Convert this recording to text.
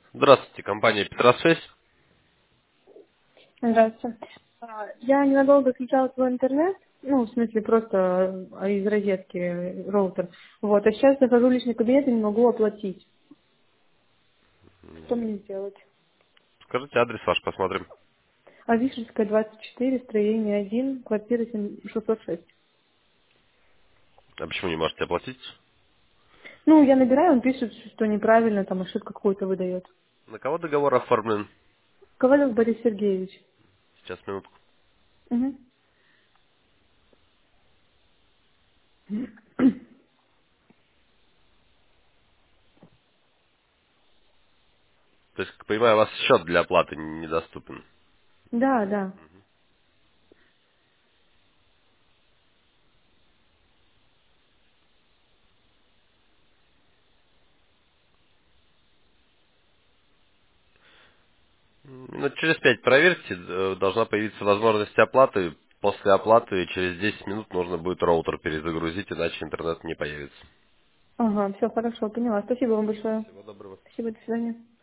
Здравствуйте, компания Петросвязь. Здравствуйте. Я ненадолго включала свой интернет, ну, в смысле, просто из розетки роутер. Вот, а сейчас захожу в личный кабинет и не могу оплатить. Что мне сделать? Скажите адрес ваш, посмотрим. Вишенская, 24, строение 1, квартира 606. А почему не можете оплатить? Ну, я набираю, он пишет, что неправильно, там ошибку какую-то выдает. На кого договор оформлен? Ковалев Борис Сергеевич. Сейчас, минутку. Мгм. То есть, как понимаю, у вас счет для оплаты недоступен. Да, да. Минут через 5 проверьте, должна появиться возможность оплаты. После оплаты через 10 минут нужно будет роутер перезагрузить, иначе интернет не появится. Ага, все хорошо, поняла. Спасибо вам большое. Всего доброго. Спасибо, до свидания.